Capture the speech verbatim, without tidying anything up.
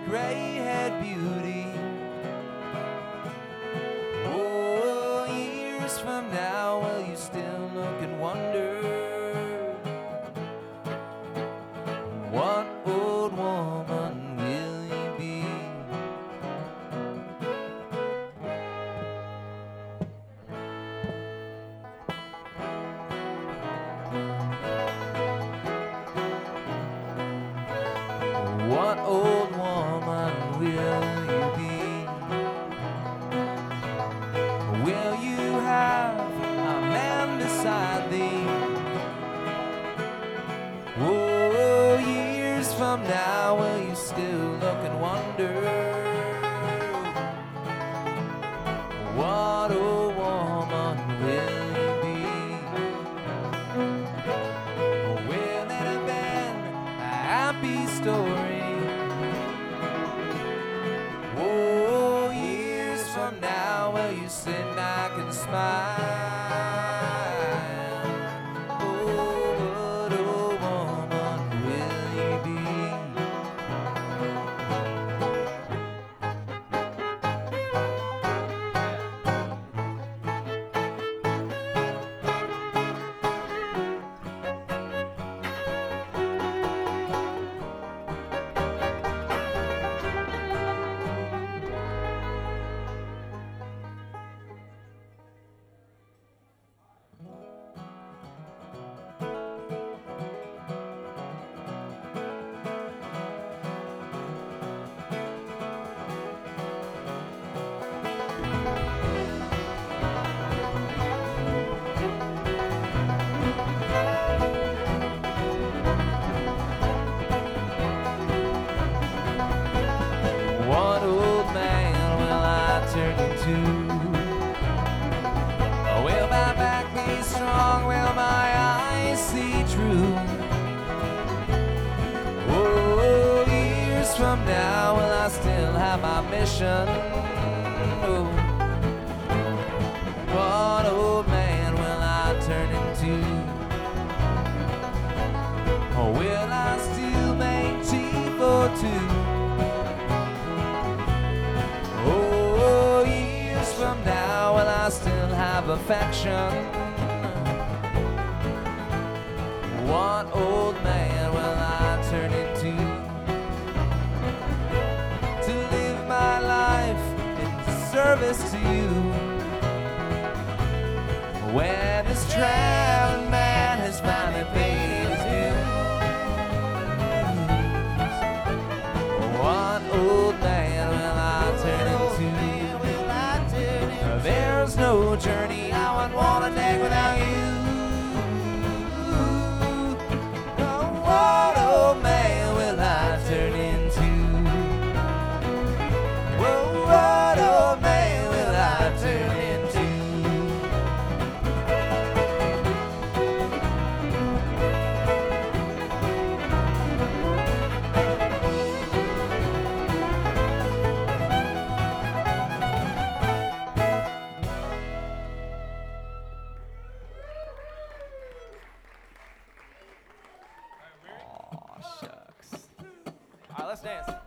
gray-haired beauty. Oh, years from now, will you still look and wonder what old woman will you be? What old woman will you be? Will you have a man beside thee? Oh, years from now, will you still look and wonder what old woman will you be? Or will it have been a happy story? Oh, years from now, will you sit back and smile? Oh, what old woman will you be? What old man will I turn into? Will my back be strong? Will my eyes see true? Oh, years from now, will I still have my mission? Oh, what old man will I turn into? Or will I still make tea for two? Oh, years from now, will I still have affection? What old man will I turn into? To live my life in service to you. When this traveling man has finally paid his dues, what old man will I turn into? There's no journey I would want to take without you. Oh, what old man will I turn into? Oh, what old man will I turn into? Aw, shucks. All right, let's dance.